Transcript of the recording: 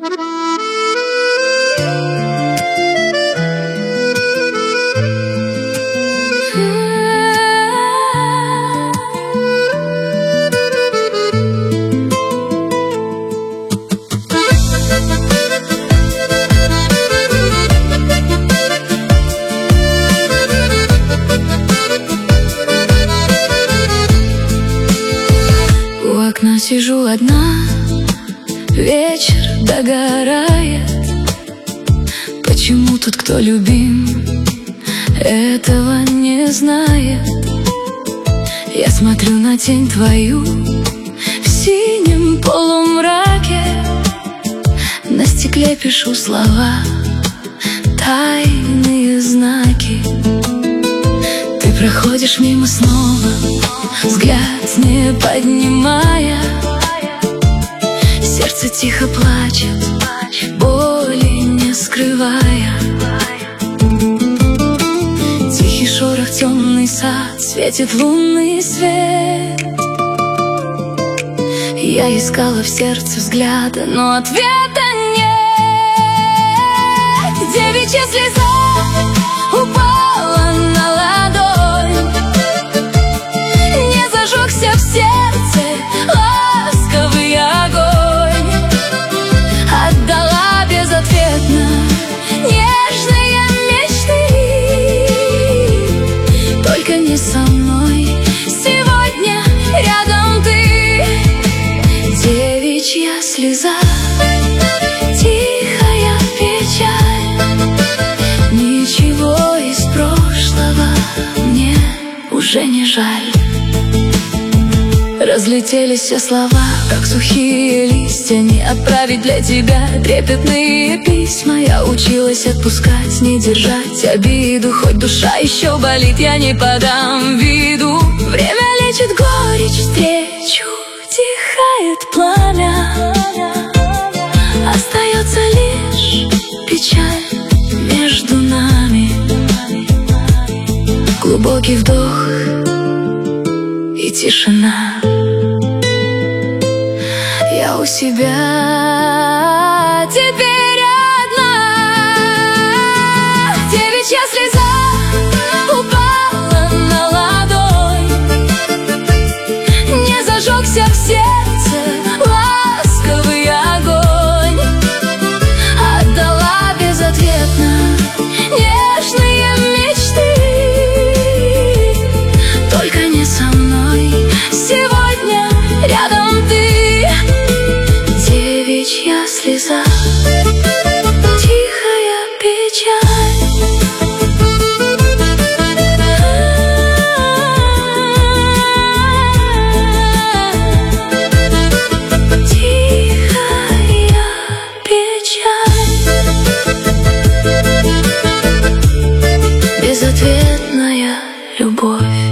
У окна сижу одна, вечер догорает. Почему тот, кто любим, этого не знает? Я смотрю на тень твою в синем полумраке. На стекле пишу слова, тайные знаки. Ты проходишь мимо снова, взгляд не поднимая. Сердце тихо плачет, боли не скрывая. Тихий шорох, темный сад, светит лунный свет. Я искала в сердце взгляда, но ответа нет. Девичья слеза упала на ладонь, не зажегся в сердце ласковый огонь. Отдала безответно нежные мечты, только не со мной сегодня рядом ты. Девичья слеза, тихая печаль, ничего из прошлого мне уже не жаль. Разлетелись все слова, как сухие листья. Не отправить для тебя трепетные письма. Я училась отпускать, не держать обиду. Хоть душа еще болит, я не подам виду. Время лечит горечь, встречу утихает пламя. Остается лишь печаль между нами. Глубокий вдох и тишина. Я у себя теперь одна. Девичья слеза упала на ладонь, не зажегся в сердце ласковый огонь. Отдала безответно нежные мечты, только не со мной сегодня рядом ты. Девичья слеза, тихая печаль, тихая печаль, безответная любовь.